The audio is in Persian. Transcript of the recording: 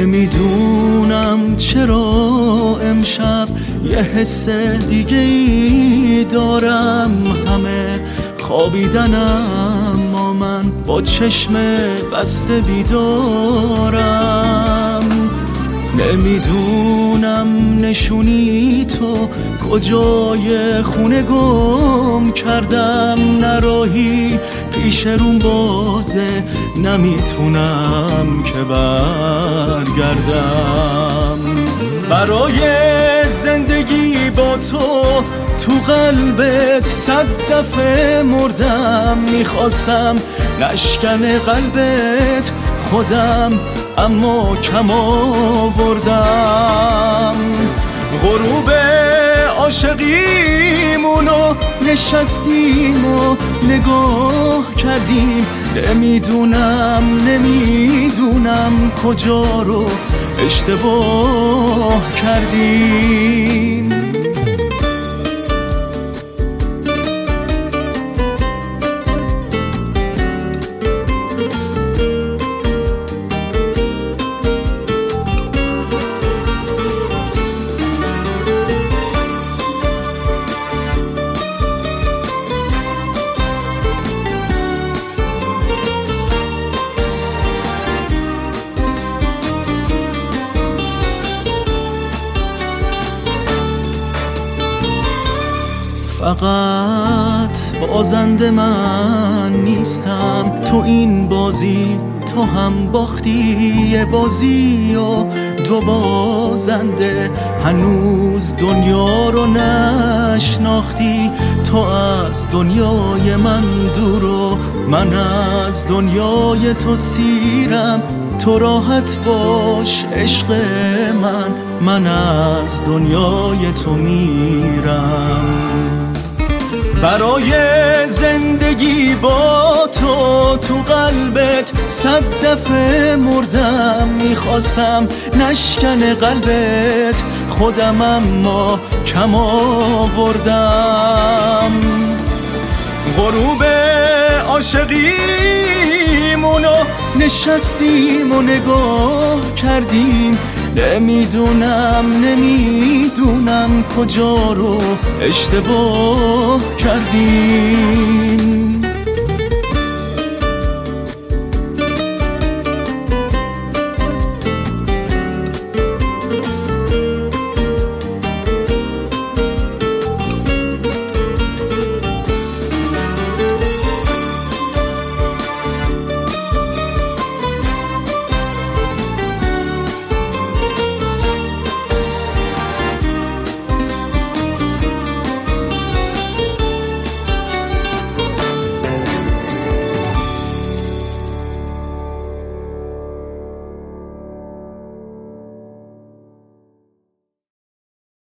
نمیدونم چرا امشب یه حس دیگه ای دارم. همه خوابیدنم اما من با چشم بسته بیدارم. نمیدونم نشونی تو کجای خونه گم کردم. نراهی پیش روم بازه نمیتونم که برگردم. برای زندگی با تو قلبت 100 دفعه مردم. میخواستم نشکن قلبت خودم اما کم آوردم. غروب عاشقیمونو نشستیم و نگاه کردیم. نمیدونم کجا رو اشتباه کردیم. فقط بازنده من نیستم تو این بازی. تو هم باختی یه بازی و 2 بازنده. هنوز دنیا رو نشناختی. تو از دنیای من دور و من از دنیای تو سیرم. تو راحت باش عشق من از دنیای تو میرم. برای زندگی با تو قلبت 100 دفعه مردم. میخواستم نشکن قلبت خودم اما کم آوردم. غروب عاشقیمونو نشستیم و نگاه کردیم. نمیدونم کجا رو اشتباه کردیم.